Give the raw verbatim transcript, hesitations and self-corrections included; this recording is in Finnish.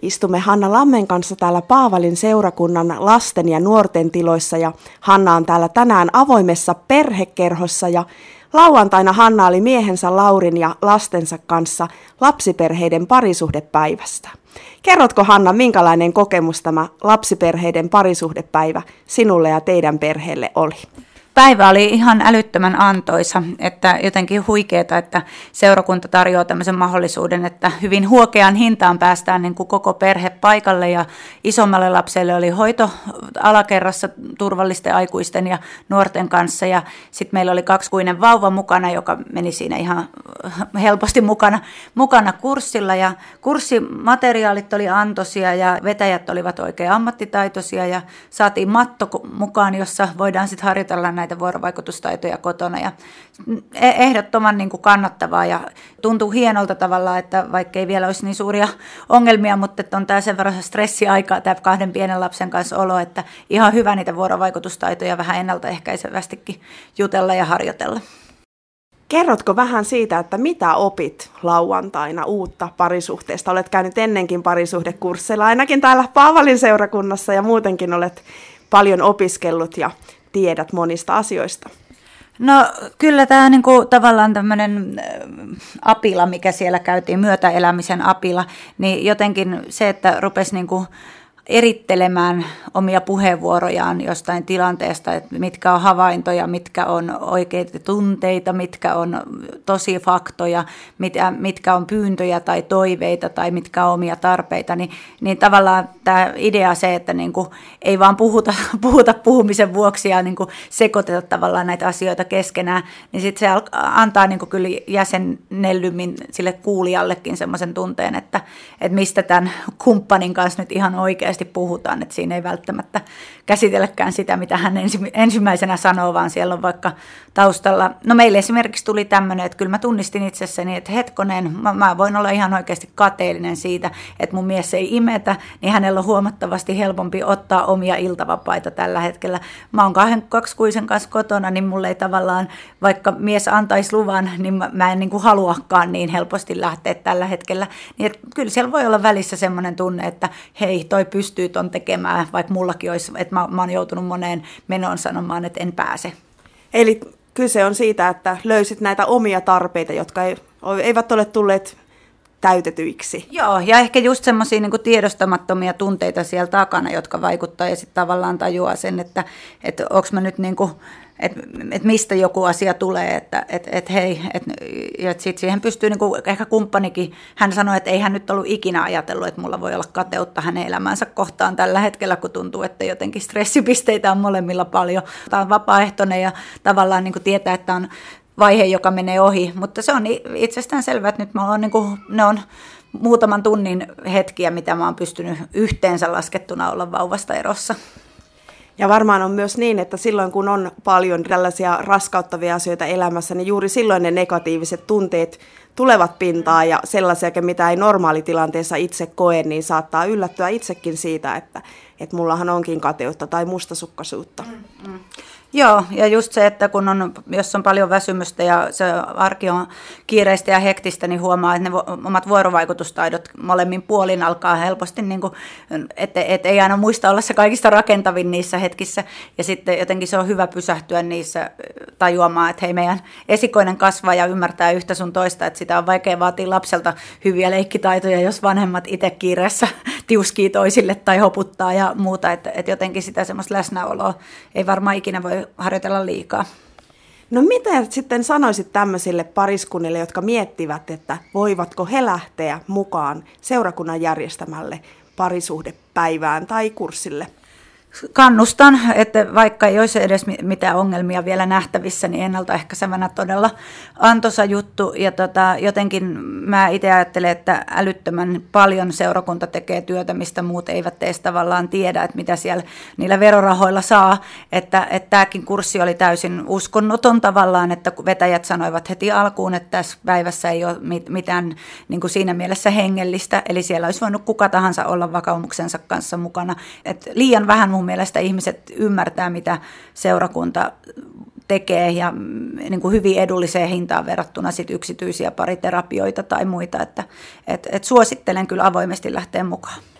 Istumme Hanna Lammen kanssa täällä Paavalin seurakunnan lasten ja nuorten tiloissa ja Hanna on täällä tänään avoimessa perhekerhossa ja lauantaina Hanna oli miehensä Laurin ja lastensa kanssa lapsiperheiden parisuhdepäivästä. Kerrotko Hanna, minkälainen kokemus tämä lapsiperheiden parisuhdepäivä sinulle ja teidän perheelle oli? Päivä oli ihan älyttömän antoisa, että jotenkin huikeeta, että seurakunta tarjoaa tämmöisen mahdollisuuden, että hyvin huokeaan hintaan päästään niin kuin koko perhe paikalle ja isommalle lapselle oli hoito alakerrassa turvallisten aikuisten ja nuorten kanssa ja sitten meillä oli kaksikuinen vauva mukana, joka meni siinä ihan helposti mukana, mukana kurssilla ja kurssimateriaalit oli antoisia ja vetäjät olivat oikein ammattitaitoisia ja saatiin matto mukaan, jossa voidaan sitten harjoitella näitä näitä vuorovaikutustaitoja kotona ja ehdottoman niin kuin kannattavaa ja tuntuu hienolta tavallaan, että vaikka ei vielä olisi niin suuria ongelmia, mutta että on tämä sen verran stressiaikaa, tämä kahden pienen lapsen kanssa olo, että ihan hyvä niitä vuorovaikutustaitoja vähän ennaltaehkäisevästikin jutella ja harjoitella. Kerrotko vähän siitä, että mitä opit lauantaina uutta parisuhteesta? Olet käynyt ennenkin parisuhdekursseilla, ainakin täällä Paavalin seurakunnassa ja muutenkin olet paljon opiskellut ja tiedät monista asioista. No kyllä tämä niinku, tavallaan tämmöinen apila, mikä siellä käytiin, myötäelämisen apila, niin jotenkin se, että rupesi niinku erittelemään omia puheenvuorojaan jostain tilanteesta, että mitkä on havaintoja, mitkä on oikeita tunteita, mitkä on tosi faktoja, mitkä, mitkä on pyyntöjä tai toiveita tai mitkä on omia tarpeita, niin, niin tavallaan tämä idea se, että niinku ei vaan puhuta, puhuta puhumisen vuoksi ja niinku sekoiteta tavallaan näitä asioita keskenään, niin sitten se antaa niinku kyllä jäsennellymmin sille kuulijallekin semmoisen tunteen, että, että mistä tämän kumppanin kanssa nyt ihan oikeasti puhutaan, että siinä ei välttämättä käsitelläkään sitä, mitä hän ensimmäisenä sanoo, vaan siellä on vaikka taustalla. No meille esimerkiksi tuli tämmöinen, että kyllä mä tunnistin itsessäni, että hetkonen, mä, mä voin olla ihan oikeasti kateellinen siitä, että mun mies ei imetä, niin hänellä on huomattavasti helpompi ottaa omia iltavapaita tällä hetkellä. Mä oon kahden kaksikuisen kanssa kotona, niin mulle ei tavallaan, vaikka mies antaisi luvan, niin mä, mä en niin kuin haluakaan niin helposti lähteä tällä hetkellä. Niin että kyllä siellä voi olla välissä semmoinen tunne, että hei, toi pystyy ton tekemään, vaikka mullakin olisi, että mä, mä oon joutunut moneen menoon sanomaan, että en pääse. Eli kyse on siitä, että löysit näitä omia tarpeita, jotka eivät ole tulleet täytetyiksi. Joo, ja ehkä just semmoisia niin kuin tiedostamattomia tunteita siellä takana, jotka vaikuttaa ja sitten tavallaan tajuaa sen, että, että onko mä nyt niin kuin, että, että mistä joku asia tulee, että, että, että hei, että, että sitten siihen pystyy, niin kuin ehkä kumppanikin, hän sanoi, että ei hän nyt ollut ikinä ajatellut, että mulla voi olla kateutta hänen elämänsä kohtaan tällä hetkellä, kun tuntuu, että jotenkin stressipisteitä on molemmilla paljon. Tämä on vapaaehtoinen ja tavallaan niin kuin tietää, että on vaihe, joka menee ohi, mutta se on itsestään selvää, että nyt mä oon, niin kuin, ne on muutaman tunnin hetkiä, mitä mä oon pystynyt yhteensä laskettuna olla vauvasta erossa. Ja varmaan on myös niin, että silloin kun on paljon tällaisia raskauttavia asioita elämässä, niin juuri silloin ne negatiiviset tunteet tulevat pintaan ja sellaisia, mitä ei normaalitilanteessa itse koe, niin saattaa yllättyä itsekin siitä, että, että mullahan onkin kateutta tai mustasukkaisuutta. Mm, mm. Joo, ja just se, että kun on, jos on paljon väsymystä ja se arki on kiireistä ja hektistä, niin huomaa, että ne omat vuorovaikutustaidot molemmin puolin alkaa helposti, niin kuin, että et ei aina muista olla se kaikista rakentavin niissä hetkissä. Ja sitten jotenkin se on hyvä pysähtyä niissä tajuamaan, että hei, meidän esikoinen kasvaa ja ymmärtää yhtä sun toista, että sitä on vaikea vaatia lapselta hyviä leikkitaitoja, jos vanhemmat itse kiireessä tiuskii toisille tai hoputtaa ja muuta, että, että jotenkin sitä semmoista läsnäoloa ei varmaan ikinä voi harjoitella liikaa. No mitä sitten sanoisit tämmöisille pariskunnille, jotka miettivät, että voivatko he lähteä mukaan seurakunnan järjestämälle parisuhdepäivään tai kurssille? Kannustan, että vaikka ei olisi edes mitään ongelmia vielä nähtävissä, niin ennaltaehkäisevänä todella antoisa juttu. Ja tota, jotenkin mä itse ajattelen, että älyttömän paljon seurakunta tekee työtä, mistä muut eivät edes tavallaan tiedä, että mitä siellä niillä verorahoilla saa. Että, että tämäkin kurssi oli täysin uskonnoton tavallaan, että vetäjät sanoivat heti alkuun, että tässä päivässä ei ole mitään niin kuin siinä mielessä hengellistä. Eli siellä olisi voinut kuka tahansa olla vakaumuksensa kanssa mukana. Et liian vähän mun mielestä ihmiset ymmärtää, mitä seurakunta tekee ja niin kuin hyvin edulliseen hintaan verrattuna sit yksityisiä pariterapioita tai muita. Että, et, et suosittelen kyllä avoimesti lähteä mukaan.